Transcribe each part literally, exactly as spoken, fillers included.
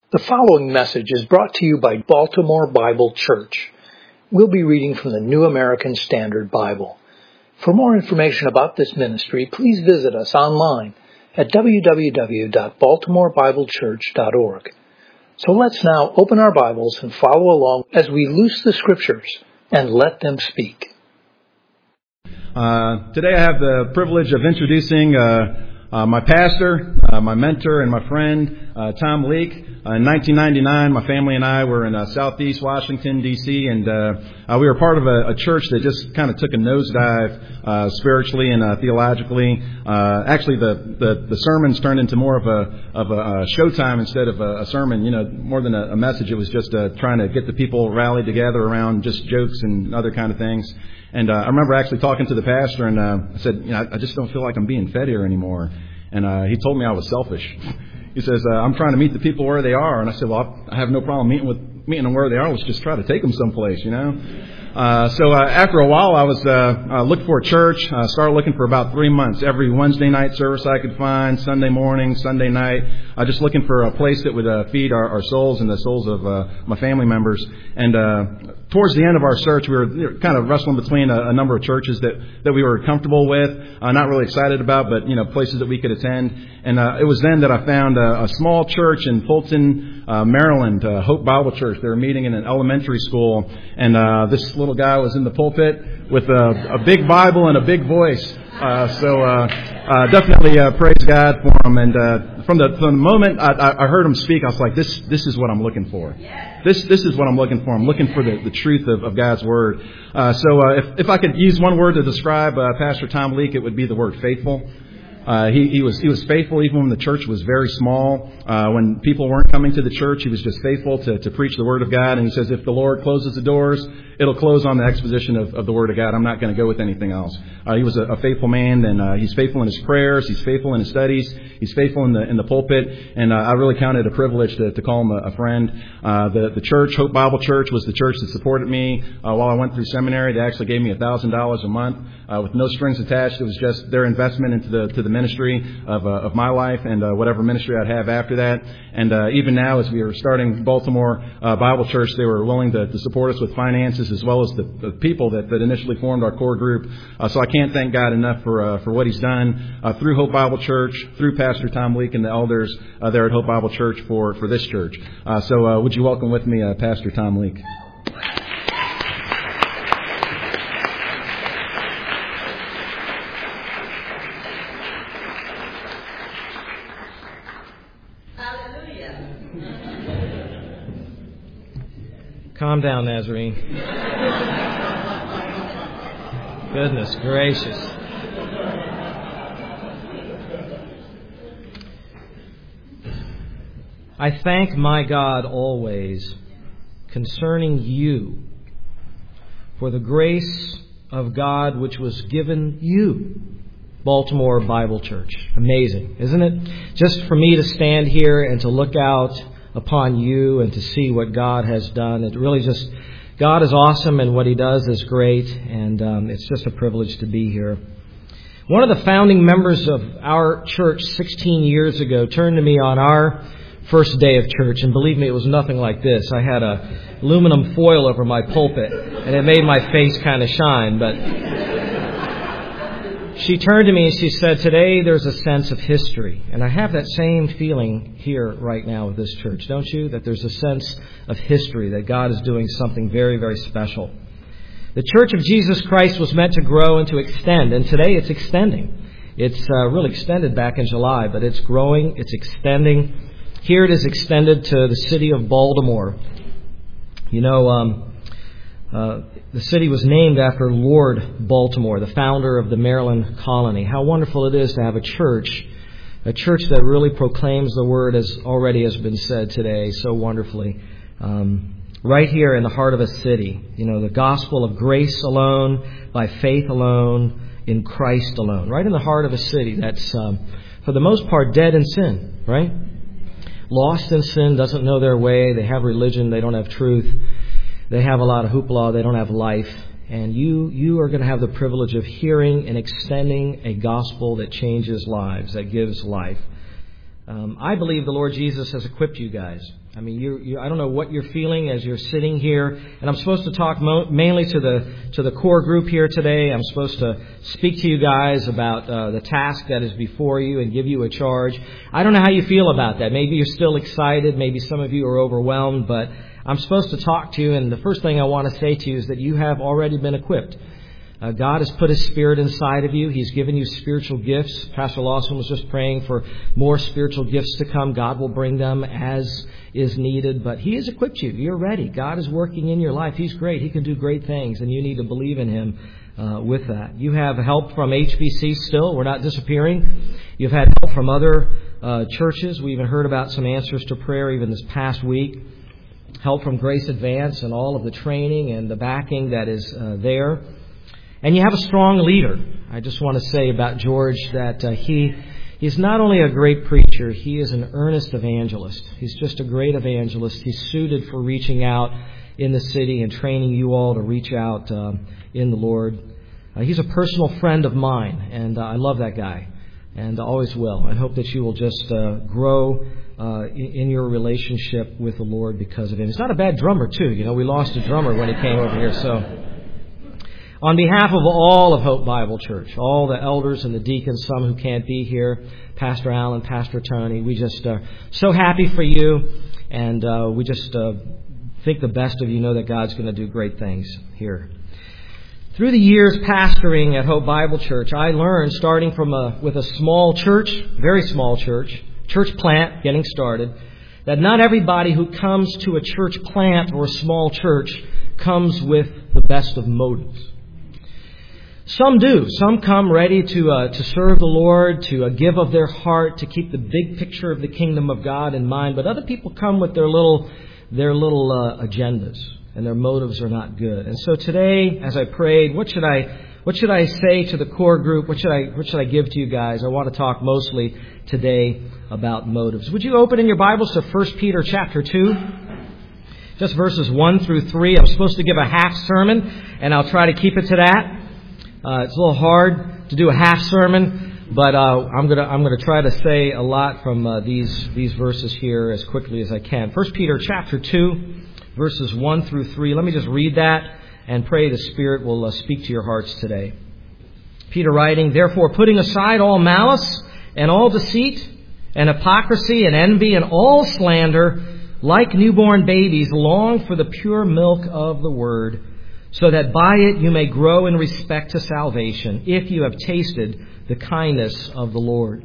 The following message is brought to you by Baltimore Bible Church. We'll be reading from the New American Standard Bible. For more information about this ministry, please visit us online at w w w dot baltimore bible church dot org. So let's now open our Bibles and follow along as we loose the Scriptures and let them speak. Uh, today I have the privilege of introducing uh, uh, my pastor, uh, my mentor, and my friend, uh, Tom Leake. Uh, in nineteen ninety-nine, my family and I were in uh, Southeast Washington, D C, and uh, uh, we were part of a, a church that just kind of took a nosedive uh, spiritually and uh, theologically. Uh, actually, the, the, the sermons turned into more of a of a, a showtime instead of a, a sermon. You know, more than a, a message, it was just uh, trying to get the people rallied together around just jokes and other kind of things. And uh, I remember actually talking to the pastor, and uh, I said, you know, I, I just don't feel like I'm being fed here anymore. And uh, he told me I was selfish. He says, uh, I'm trying to meet the people where they are. And I said, well, I have no problem meeting with meeting them where they are. Let's just try to take them someplace, you know. Uh, so uh, after a while, I was uh, uh, looking for a church. I uh, started looking for about three months. Every Wednesday night service I could find, Sunday morning, Sunday night. Uh, just looking for a place that would uh, feed our, our souls and the souls of uh, my family members. And uh, towards the end of our search, we were you know, kind of wrestling between a, a number of churches that, that we were comfortable with, uh, not really excited about, but you know places that we could attend. And uh, it was then that I found a, a small church in Fulton, uh, Maryland, uh, Hope Bible Church. They were meeting in an elementary school, and uh, this little guy was in the pulpit with a, a big Bible and a big voice. Uh, so uh, uh, definitely uh, praise God for him. And uh, from the from the moment I, I heard him speak, I was like, this this is what I'm looking for. This this is what I'm looking for. I'm looking for the, the truth of, of God's Word. Uh, so uh, if, if I could use one word to describe uh, Pastor Tom Leake, it would be the word faithful. Uh, he, he was he was faithful even when the church was very small. Uh, when people weren't coming to the church, he was just faithful to, to preach the Word of God. And he says, if the Lord closes the doors, it'll close on the exposition of, of the Word of God. I'm not going to go with anything else. Uh, he was a, a faithful man, and uh, he's faithful in his prayers. He's faithful in his studies. He's faithful in the in the pulpit. And uh, I really count it a privilege to, to call him a, a friend. Uh, the, the church, Hope Bible Church, was the church that supported me uh, while I went through seminary. They actually gave me one thousand dollars a month uh, with no strings attached. It was just their investment into the to the ministry of uh, of my life and uh, whatever ministry I'd have after that. And uh, even now, as we are starting Baltimore uh, Bible Church, they were willing to, to support us with finances as well as the, the people that, that initially formed our core group. Uh, so I can't thank God enough for uh, for what He's done uh, through Hope Bible Church, through Pastor Tom Leake and the elders uh, there at Hope Bible Church for, for this church. Uh, so uh, would you welcome with me uh, Pastor Tom Leake? Calm down, Nazarene. Goodness gracious. I thank my God always concerning you for the grace of God which was given you, Baltimore Bible Church. Amazing, isn't it? Just for me to stand here and to look out upon you and to see what God has done. It really just, God is awesome and what He does is great, and um, it's just a privilege to be here. One of the founding members of our church sixteen years ago turned to me on our first day of church, and believe me, it was nothing like this. I had a aluminum foil over my pulpit, and it made my face kind of shine, but she turned to me and she said, today there's a sense of history. And I have that same feeling here right now with this church, don't you? That there's a sense of history, that God is doing something very, very special. The Church of Jesus Christ was meant to grow and to extend, and today it's extending. It's uh, really extended back in July, but it's growing, it's extending. Here it is extended to the city of Baltimore. You know, um, Uh, the city was named after Lord Baltimore, the founder of the Maryland colony. How wonderful it is to have a church, a church that really proclaims the word, as already has been said today so wonderfully, um, right here in the heart of a city. You know, the gospel of grace alone, by faith alone, in Christ alone. Right in the heart of a city that's, um, for the most part, dead in sin, right? Lost in sin, doesn't know their way. They have religion, they don't have truth. They have a lot of hoopla. They don't have life. And you you are going to have the privilege of hearing and extending a gospel that changes lives, that gives life. Um, I believe the Lord Jesus has equipped you guys. I mean, you, you, I don't know what you're feeling as you're sitting here, and I'm supposed to talk mo- mainly to the to the core group here today. I'm supposed to speak to you guys about uh, the task that is before you and give you a charge. I don't know how you feel about that. Maybe you're still excited. Maybe some of you are overwhelmed, but I'm supposed to talk to you, and the first thing I want to say to you is that you have already been equipped. Uh, God has put His Spirit inside of you. He's given you spiritual gifts. Pastor Lawson was just praying for more spiritual gifts to come. God will bring them as is needed, but He has equipped you. You're ready. God is working in your life. He's great. He can do great things, and you need to believe in Him uh, with that. You have help from H B C still. We're not disappearing. You've had help from other uh, churches. We even heard about some answers to prayer even this past week. Help from Grace Advance and all of the training and the backing that is uh, there. And you have a strong leader. I just want to say about George that uh, he he's not only a great preacher, he is an earnest evangelist. He's just a great evangelist. He's suited for reaching out in the city and training you all to reach out uh, in the Lord. Uh, he's a personal friend of mine, and uh, I love that guy, and always will. I hope that you will just uh, grow uh, in, in your relationship with the Lord because of him. He's not a bad drummer, too. You know, we lost a drummer when he came over here, so... On behalf of all of Hope Bible Church, all the elders and the deacons, some who can't be here, Pastor Allen, Pastor Tony, we just are so happy for you, and uh, we just uh, think the best of you. Know that God's going to do great things here. Through the years pastoring at Hope Bible Church, I learned, starting from a, with a small church, very small church, church plant, getting started, that not everybody who comes to a church plant or a small church comes with the best of motives. Some do. Some come ready to uh, to serve the Lord, to uh, give of their heart, to keep the big picture of the kingdom of God in mind. But other people come with their little their little uh, agendas, and their motives are not good. And so today, as I prayed, what should I what should I say to the core group? What should I what should I give to you guys? I want to talk mostly today about motives. Would you open in your Bibles to First Peter chapter two? Just verses one through three. I'm supposed to give a half sermon, and I'll try to keep it to that. Uh, it's a little hard to do a half sermon, but uh, I'm gonna I'm gonna try to say a lot from uh, these these verses here as quickly as I can. First Peter chapter two, verses one through three. Let me just read that and pray the Spirit will uh, speak to your hearts today. Peter writing, "Therefore, putting aside all malice and all deceit and hypocrisy and envy and all slander, like newborn babies, long for the pure milk of the word, so that by it you may grow in respect to salvation, if you have tasted the kindness of the Lord."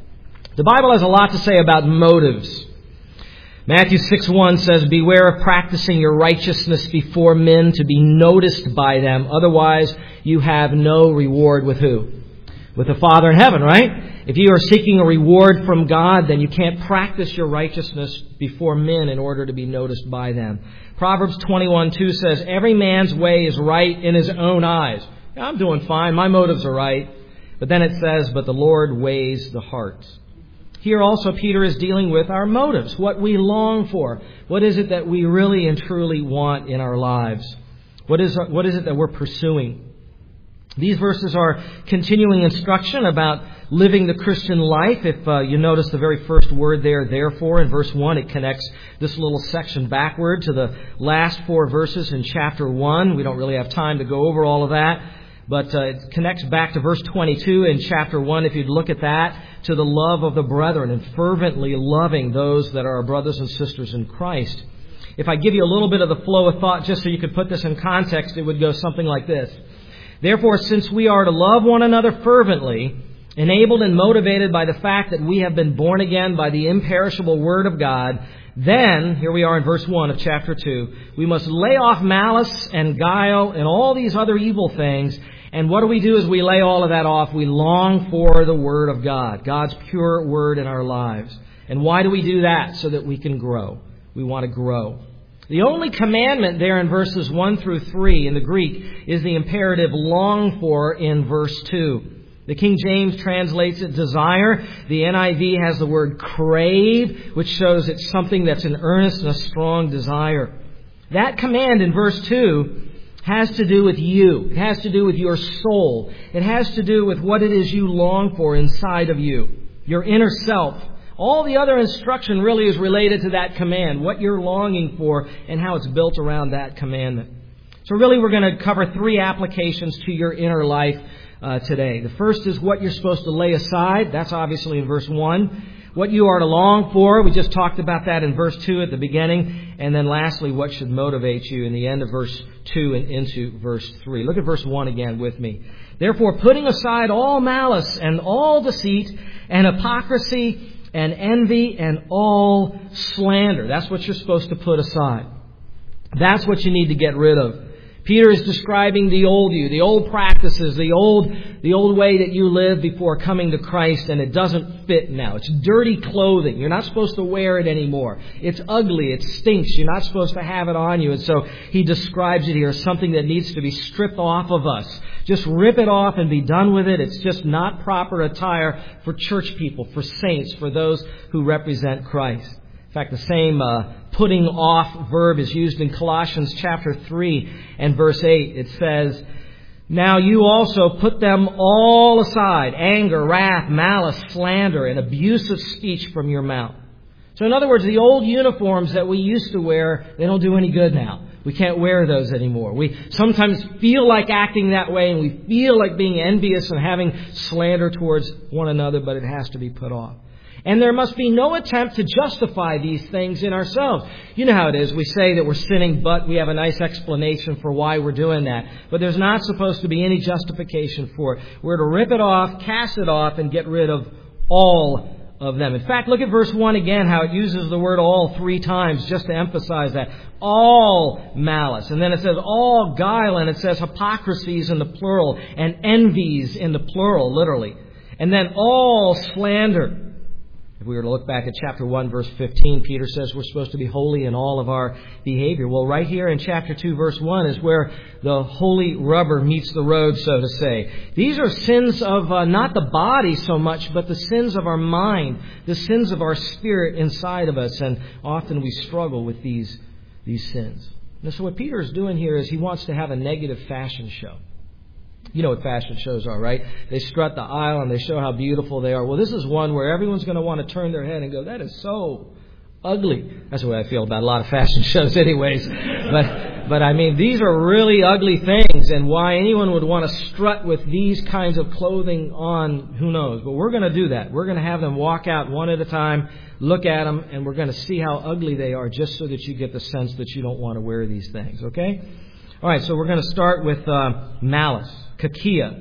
The Bible has a lot to say about motives. Matthew six one says, "Beware of practicing your righteousness before men to be noticed by them. Otherwise, you have no reward with who? With the Father in heaven," right? If you are seeking a reward from God, then you can't practice your righteousness before men in order to be noticed by them. Proverbs twenty-one two says, "Every man's way is right in his own eyes." I'm doing fine. My motives are right. But then it says, "But the Lord weighs the heart." Here also Peter is dealing with our motives, what we long for. What is it that we really and truly want in our lives? What is, what is it that we're pursuing? These verses are continuing instruction about living the Christian life. If uh, you notice the very first word there, therefore, in verse one, it connects this little section backward to the last four verses in chapter one. We don't really have time to go over all of that, but uh, it connects back to verse twenty-two in chapter one. If you'd look at that, to the love of the brethren and fervently loving those that are our brothers and sisters in Christ. If I give you a little bit of the flow of thought just so you could put this in context, it would go something like this. Therefore, since we are to love one another fervently, enabled and motivated by the fact that we have been born again by the imperishable Word of God, then, here we are in verse one of chapter two, we must lay off malice and guile and all these other evil things. And what do we do as we lay all of that off? We long for the Word of God, God's pure Word in our lives. And why do we do that? So that we can grow. We want to grow. The only commandment there in verses one through three in the Greek is the imperative long for in verse two. The King James translates it desire. The N I V has the word crave, which shows it's something that's an earnest and a strong desire. That command in verse two has to do with you. It has to do with your soul. It has to do with what it is you long for inside of you, your inner self. All the other instruction really is related to that command, what you're longing for and how it's built around that commandment. So really we're going to cover three applications to your inner life uh, today. The first is what you're supposed to lay aside. That's obviously in verse one. What you are to long for. We just talked about that in verse two at the beginning. And then lastly, what should motivate you in the end of verse two and into verse three. Look at verse one again with me. Therefore, putting aside all malice and all deceit and hypocrisy and envy and all slander. That's what you're supposed to put aside. That's what you need to get rid of. Peter is describing the old you, the old practices, the old the old way that you lived before coming to Christ, and it doesn't fit now. It's dirty clothing. You're not supposed to wear it anymore. It's ugly. It stinks. You're not supposed to have it on you. And so he describes it here as something that needs to be stripped off of us. Just rip it off and be done with it. It's just not proper attire for church people, for saints, for those who represent Christ. In fact, the same uh, putting off verb is used in Colossians chapter three and verse eight. It says, now you also put them all aside, anger, wrath, malice, slander, and abusive speech from your mouth. So in other words, the old uniforms that we used to wear, they don't do any good now. We can't wear those anymore. We sometimes feel like acting that way, and we feel like being envious and having slander towards one another, but it has to be put off. And there must be no attempt to justify these things in ourselves. You know how it is. We say that we're sinning, but we have a nice explanation for why we're doing that. But there's not supposed to be any justification for it. We're to rip it off, cast it off, and get rid of all of them. In fact, look at verse one again, how it uses the word all three times just to emphasize that. All malice. And then it says all guile, and it says hypocrisies in the plural, and envies in the plural, literally. And then all slander. If we were to look back at chapter one, verse fifteen, Peter says we're supposed to be holy in all of our behavior. Well, right here in chapter two, verse one is where the holy rubber meets the road, so to say. These are sins of uh, not the body so much, but the sins of our mind, the sins of our spirit inside of us. And often we struggle with these, these sins. And so what Peter is doing here is he wants to have a negative fashion show. You know what fashion shows are, right? They strut the aisle and they show how beautiful they are. Well, this is one where everyone's going to want to turn their head and go, that is so ugly. That's the way I feel about a lot of fashion shows anyways. But, but I mean, these are really ugly things. And why anyone would want to strut with these kinds of clothing on, who knows? But we're going to do that. We're going to have them walk out one at a time, look at them, and we're going to see how ugly they are just so that you get the sense that you don't want to wear these things, okay? All right, so we're going to start with uh, malice. Kakia.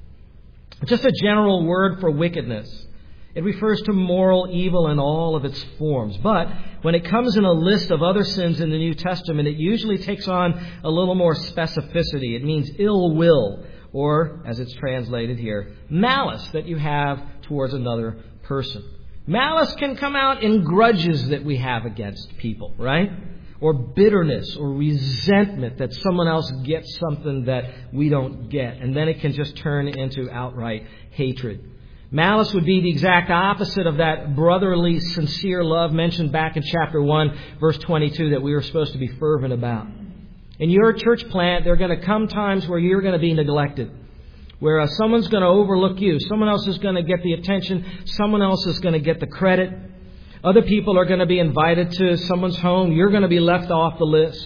Just a general word for wickedness. It refers to moral evil in all of its forms. But when it comes in a list of other sins in the New Testament, it usually takes on a little more specificity. It means ill will, or, as it's translated here, malice that you have towards another person. Malice can come out in grudges that we have against people, right? Or bitterness or resentment that someone else gets something that we don't get. And then it can just turn into outright hatred. Malice would be the exact opposite of that brotherly, sincere love mentioned back in chapter one, verse twenty-two, that we were supposed to be fervent about. In your church plant, there are going to come times where you're going to be neglected. Where uh, someone's going to overlook you. Someone else is going to get the attention. Someone else is going to get the credit. Other people are going to be invited to someone's home. You're going to be left off the list.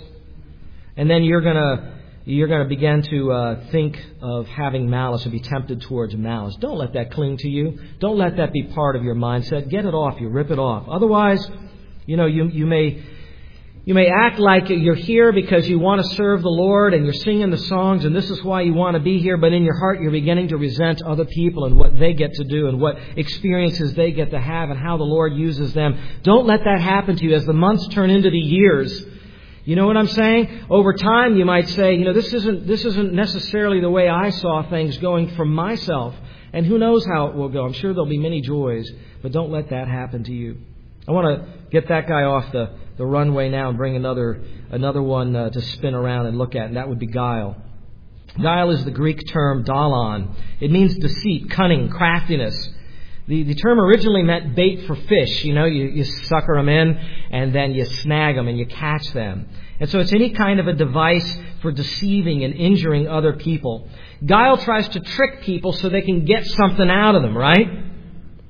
And then you're going to you're going to begin to uh, think of having malice and be tempted towards malice. Don't let that cling to you. Don't let that be part of your mindset. Get it off. You rip it off. Otherwise, you know, you you may you may act like you're here because you want to serve the Lord and you're singing the songs and this is why you want to be here. But in your heart, you're beginning to resent other people and what they get to do and what experiences they get to have and how the Lord uses them. Don't let that happen to you as the months turn into the years. You know what I'm saying? Over time, you might say, you know, this isn't this isn't necessarily the way I saw things going for myself. And who knows how it will go. I'm sure there'll be many joys, but don't let that happen to you. I want to get that guy off the, the runway now and bring another another one uh, to spin around and look at, and that would be guile. Guile is the Greek term dalon. It means deceit, cunning, craftiness. The, the term originally meant bait for fish. You know, you, you sucker them in and then you snag them and you catch them. And so it's any kind of a device for deceiving and injuring other people. Guile tries to trick people so they can get something out of them, right?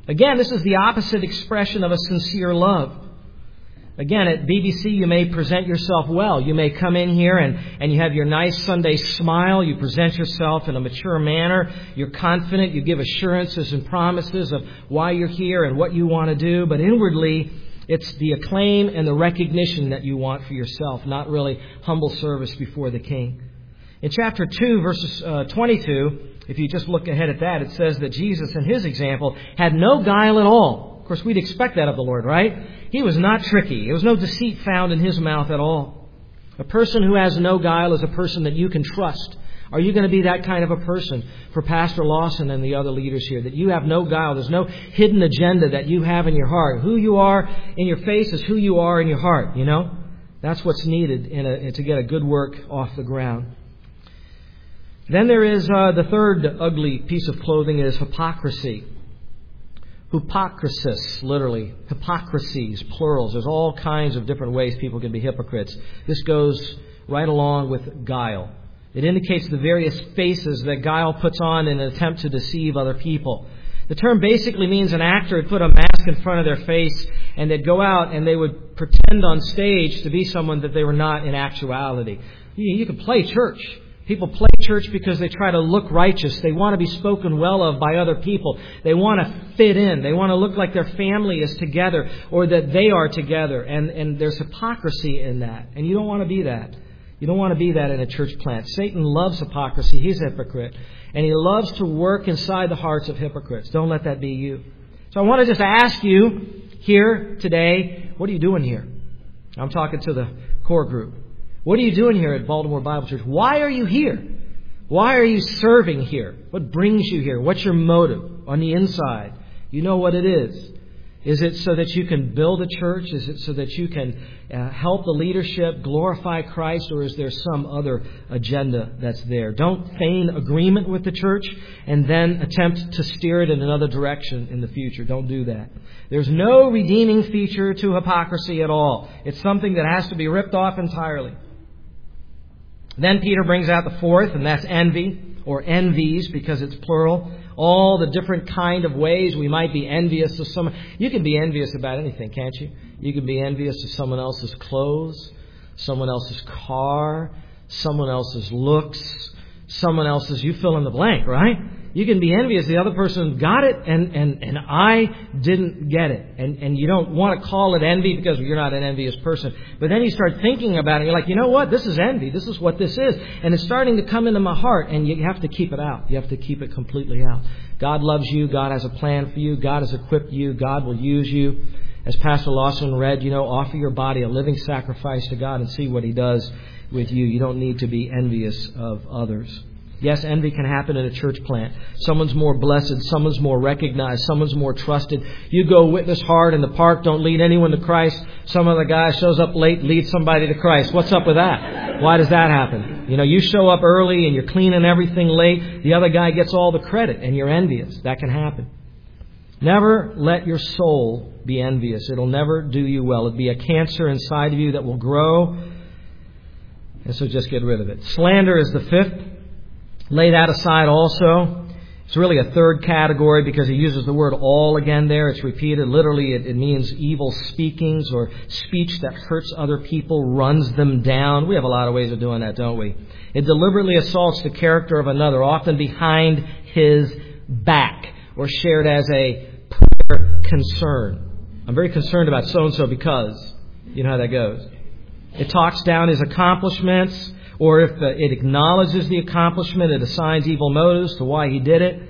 Again, this is the opposite expression of a sincere love. Again, at B B C, you may present yourself well. You may come in here and, and you have your nice Sunday smile. You present yourself in a mature manner. You're confident. You give assurances and promises of why you're here and what you want to do. But inwardly, it's the acclaim and the recognition that you want for yourself, not really humble service before the King. In chapter two, verses uh, twenty-two, if you just look ahead at that, it says that Jesus, in His example, had no guile at all. Of course, we'd expect that of the Lord, right? He was not tricky. There was no deceit found in His mouth at all. A person who has no guile is a person that you can trust. Are you going to be that kind of a person for Pastor Lawson and the other leaders here? That you have no guile. There's no hidden agenda that you have in your heart. Who you are in your face is who you are in your heart, you know? That's what's needed in a, to get a good work off the ground. Then there is uh, the third ugly piece of clothing is hypocrisy. Hypocrisis, literally. Hypocrisies, plurals. There's all kinds of different ways people can be hypocrites. This goes right along with guile. It indicates the various faces that guile puts on in an attempt to deceive other people. The term basically means an actor would put a mask in front of their face and they'd go out and they would pretend on stage to be someone that they were not in actuality. You, you can play church. People play church because they try to look righteous. They want to be spoken well of by other people. They want to fit in. They want to look like their family is together or that they are together. And, and there's hypocrisy in that. And you don't want to be that. You don't want to be that in a church plant. Satan loves hypocrisy. He's a hypocrite. And he loves to work inside the hearts of hypocrites. Don't let that be you. So I want to just ask you here today, what are you doing here? I'm talking to the core group. What are you doing here at Baltimore Bible Church? Why are you here? Why are you serving here? What brings you here? What's your motive on the inside? You know what it is. Is it so that you can build a church? Is it so that you can uh, help the leadership glorify Christ? Or is there some other agenda that's there? Don't feign agreement with the church and then attempt to steer it in another direction in the future. Don't do that. There's no redeeming feature to hypocrisy at all. It's something that has to be ripped off entirely. Then Peter brings out the fourth, and that's envy, or envies, because it's plural. All the different kind of ways we might be envious of someone. You can be envious about anything, can't you? You can be envious of someone else's clothes, someone else's car, someone else's looks, someone else's, you fill in the blank, right? You can be envious. The other person got it and, and, and I didn't get it. And, and you don't want to call it envy because you're not an envious person. But then you start thinking about it. You're like, you know what? This is envy. This is what this is. And it's starting to come into my heart. And you have to keep it out. You have to keep it completely out. God loves you. God has a plan for you. God has equipped you. God will use you. As Pastor Lawson read, you know, offer your body a living sacrifice to God and see what He does with you. You don't need to be envious of others. Yes, envy can happen in a church plant. Someone's more blessed. Someone's more recognized. Someone's more trusted. You go witness hard in the park. Don't lead anyone to Christ. Some other guy shows up late, leads somebody to Christ. What's up with that? Why does that happen? You know, you show up early and you're cleaning everything late. The other guy gets all the credit and you're envious. That can happen. Never let your soul be envious. It'll never do you well. It'll be a cancer inside of you that will grow. And so just get rid of it. Slander is the fifth. Lay that aside also. It's really a third category because he uses the word all again there. It's repeated. Literally, it, it means evil speakings or speech that hurts other people, runs them down. We have a lot of ways of doing that, don't we? It deliberately assaults the character of another, often behind his back, or shared as a prayer concern. I'm very concerned about so-and-so because, you know how that goes. It talks down his accomplishments. Or if it acknowledges the accomplishment, it assigns evil motives to why he did it.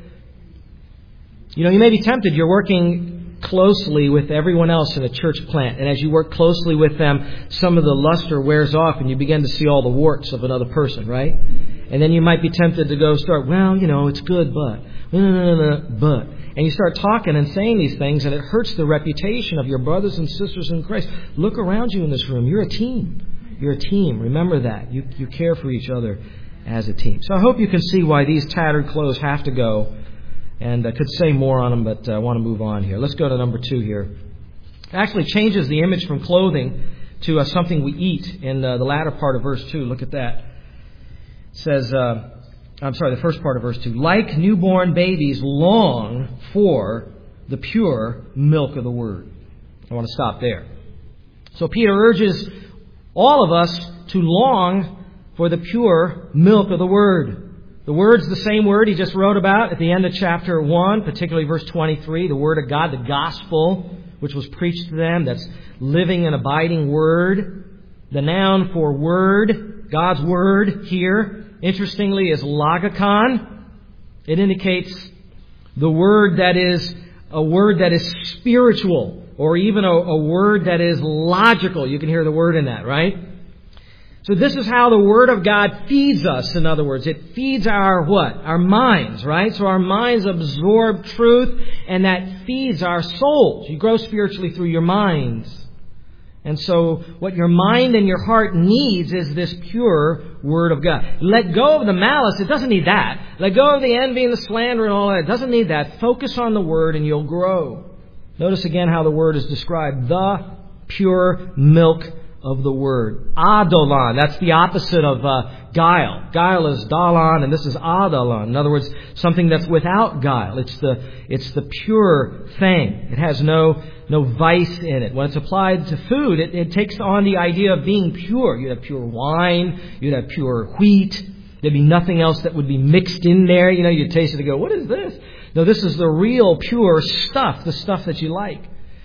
You know, you may be tempted. You're working closely with everyone else in a church plant. And as you work closely with them, some of the luster wears off and you begin to see all the warts of another person, right? And then you might be tempted to go start, well, you know, it's good, but, no, no, no, no, but. And you start talking and saying these things and it hurts the reputation of your brothers and sisters in Christ. Look around you in this room. You're a team. You're a team. Remember that. You you care for each other as a team. So I hope you can see why these tattered clothes have to go. And I could say more on them, but I want to move on here. Let's go to number two here. It actually changes the image from clothing to uh, something we eat in uh, the latter part of verse two. Look at that. It says, uh, I'm sorry, the first part of verse two. Like newborn babies long for the pure milk of the Word. I want to stop there. So Peter urges all of us to long for the pure milk of the Word. The Word's the same Word he just wrote about at the end of chapter one, particularly verse twenty-three, the Word of God, the gospel, which was preached to them. That's living and abiding Word. The noun for Word, God's Word here, interestingly, is logikon. It indicates the word that is a word that is spiritual, or even a, a word that is logical. You can hear the word in that, right? So this is how the Word of God feeds us, in other words. It feeds our what? Our minds, right? So our minds absorb truth, and that feeds our souls. You grow spiritually through your minds. And so what your mind and your heart needs is this pure Word of God. Let go of the malice. It doesn't need that. Let go of the envy and the slander and all that. It doesn't need that. Focus on the Word and you'll grow. Notice again how the Word is described. The pure milk of the Word. Adolon. That's the opposite of uh, guile. Guile is dalon, and this is adolon. In other words, something that's without guile. It's the it's the pure thing. It has no no vice in it. When it's applied to food, it, it takes on the idea of being pure. You'd have pure wine. You'd have pure wheat. There'd be nothing else that would be mixed in there. You know, you'd taste it and go, what is this? No, this is the real pure stuff, the stuff that you like.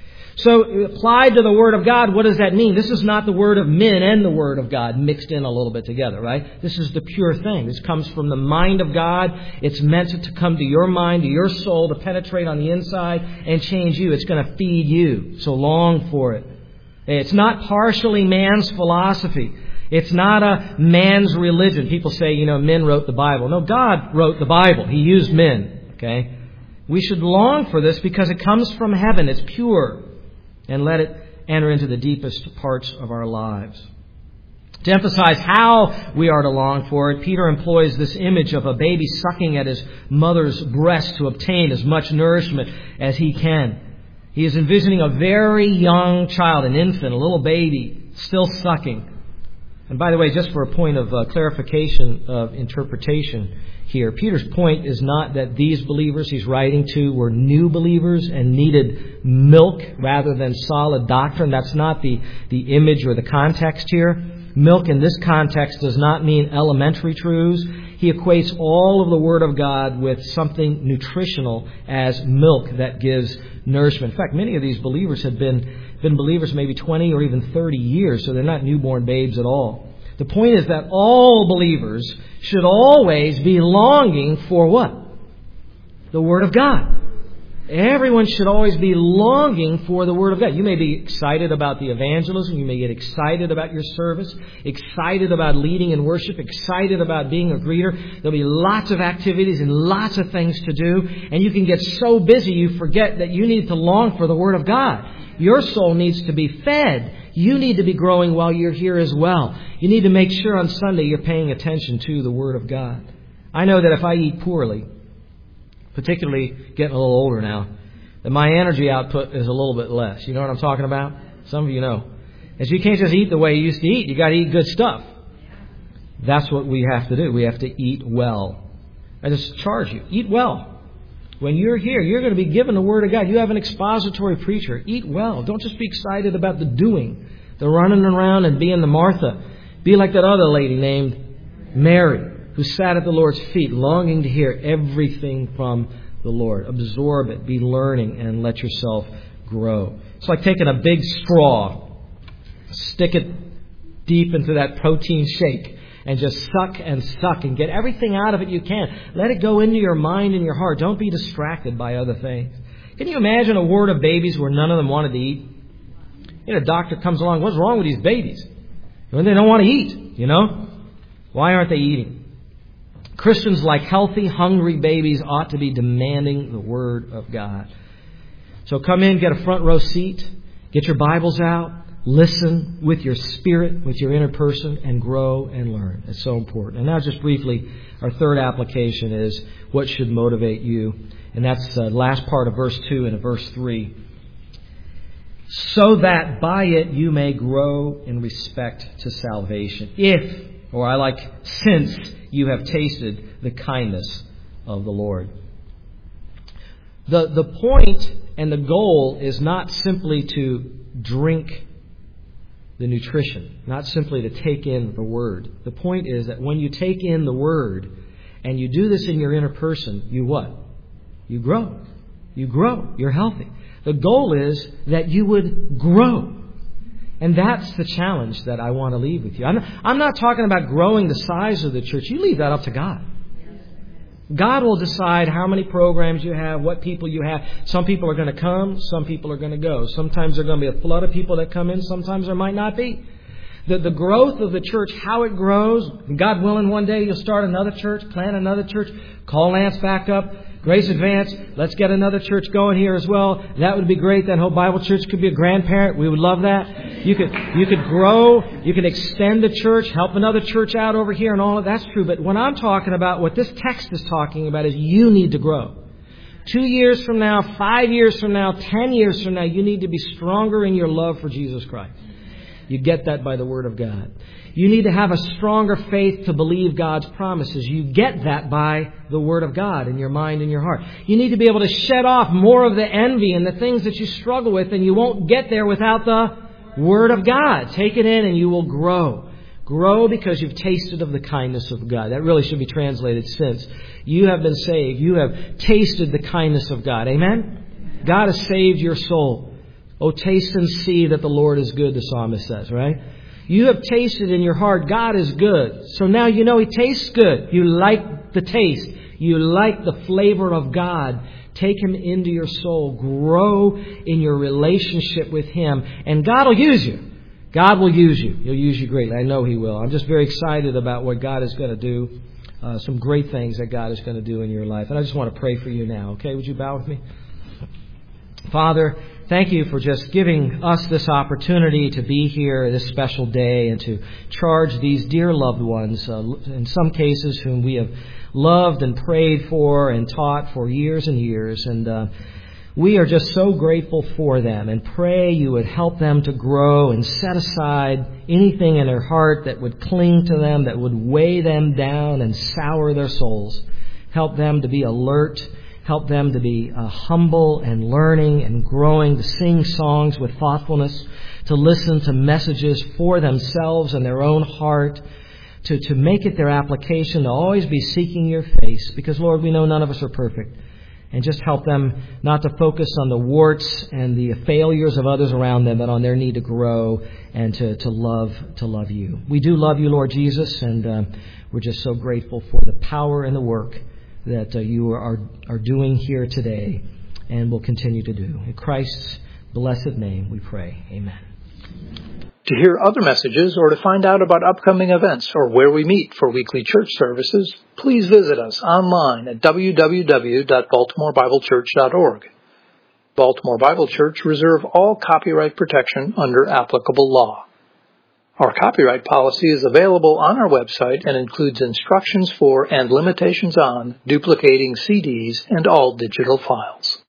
So, applied to the Word of God, what does that mean? This is not the Word of men and the Word of God mixed in a little bit together, right? This is the pure thing. This comes from the mind of God. It's meant to come to your mind, to your soul, to penetrate on the inside and change you. It's going to feed you. So long for it. It's not partially man's philosophy. It's not a man's religion. People say, you know, men wrote the Bible. No, God wrote the Bible. He used men, okay? We should long for this because it comes from heaven. It's pure. And let it enter into the deepest parts of our lives. To emphasize how we are to long for it, Peter employs this image of a baby sucking at his mother's breast to obtain as much nourishment as he can. He is envisioning a very young child, an infant, a little baby, still sucking. And by the way, just for a point of uh, clarification of interpretation here, Peter's point is not that these believers he's writing to were new believers and needed milk rather than solid doctrine. That's not the, the image or the context here. Milk in this context does not mean elementary truths. He equates all of the Word of God with something nutritional as milk that gives nourishment. In fact, many of these believers have been, been believers maybe twenty or even thirty years, so they're not newborn babes at all. The point is that all believers should always be longing for what? The Word of God. Everyone should always be longing for the Word of God. You may be excited about the evangelism. You may get excited about your service, excited about leading in worship, excited about being a greeter. There'll be lots of activities and lots of things to do. And you can get so busy you forget that you need to long for the Word of God. Your soul needs to be fed. You need to be growing while you're here as well. You need to make sure on Sunday you're paying attention to the Word of God. I know that if I eat poorly, particularly getting a little older now, that my energy output is a little bit less. You know what I'm talking about? Some of you know. As you can't just eat the way you used to eat. You got to eat good stuff. That's what we have to do. We have to eat well. I just charge you. Eat well. When you're here, you're going to be given the Word of God. You have an expository preacher. Eat well. Don't just be excited about the doing, the running around and being the Martha. Be like that other lady named Mary, who sat at the Lord's feet, longing to hear everything from the Lord. Absorb it. Be learning and let yourself grow. It's like taking a big straw, stick it deep into that protein shake, and just suck and suck and get everything out of it you can. Let it go into your mind and your heart. Don't be distracted by other things. Can you imagine a ward of babies where none of them wanted to eat? You know, a doctor comes along, what's wrong with these babies? When they don't want to eat, you know? Why aren't they eating? Christians, like healthy, hungry babies, ought to be demanding the Word of God. So come in, get a front row seat, get your Bibles out, listen with your spirit, with your inner person, and grow and learn. It's so important. And now just briefly, our third application is what should motivate you. And that's the last part of verse two and verse three. So that by it you may grow in respect to salvation. If, or I like since, you have tasted the kindness of the Lord. The, the point and the goal is not simply to drink the nutrition, not simply to take in the Word. The point is that when you take in the Word and you do this in your inner person, you what? You grow. You grow. You're healthy. The goal is that you would grow. And that's the challenge that I want to leave with you. I'm not, I'm not talking about growing the size of the church. You leave that up to God. God will decide how many programs you have, what people you have. Some people are going to come, some people are going to go. Sometimes there are going to be a flood of people that come in, sometimes there might not be. The, the growth of the church, how it grows, God willing, one day you'll start another church, plant another church, call Lance back up, Grace Advance, let's get another church going here as well. That would be great. That whole Bible church could be a grandparent. We would love that. You could you could grow. You could extend the church, help another church out over here and all of that's true. But what I'm talking about, what this text is talking about is you need to grow. Two years from now, five years from now, ten years from now, you need to be stronger in your love for Jesus Christ. You get that by the Word of God. You need to have a stronger faith to believe God's promises. You get that by the Word of God in your mind and your heart. You need to be able to shed off more of the envy and the things that you struggle with, and you won't get there without the Word of God. Take it in and you will grow. Grow because you've tasted of the kindness of God. That really should be translated since. You have been saved. You have tasted the kindness of God. Amen? God has saved your soul. Oh, taste and see that the Lord is good, the psalmist says, right? You have tasted in your heart, God is good. So now you know He tastes good. You like the taste. You like the flavor of God. Take Him into your soul. Grow in your relationship with Him. And God will use you. God will use you. He'll use you greatly. I know He will. I'm just very excited about what God is going to do. Uh, some great things that God is going to do in your life. And I just want to pray for you now. Okay, would you bow with me? Father, thank You for just giving us this opportunity to be here this special day and to charge these dear loved ones, uh, in some cases whom we have loved and prayed for and taught for years and years. And uh, we are just so grateful for them and pray You would help them to grow and set aside anything in their heart that would cling to them, that would weigh them down and sour their souls. Help them to be alert. Help them to be uh, humble and learning and growing, to sing songs with thoughtfulness, to listen to messages for themselves and their own heart, to, to make it their application, to always be seeking Your face. Because, Lord, we know none of us are perfect. And just help them not to focus on the warts and the failures of others around them, but on their need to grow and to, to love to love You. We do love You, Lord Jesus, and uh, we're just so grateful for the power and the work that uh, You are are doing here today and will continue to do. In Christ's blessed name we pray. Amen. To hear other messages or to find out about upcoming events or where we meet for weekly church services, please visit us online at w w w dot baltimore bible church dot org. Baltimore Bible Church reserve all copyright protection under applicable law. Our copyright policy is available on our website and includes instructions for and limitations on duplicating C Ds and all digital files.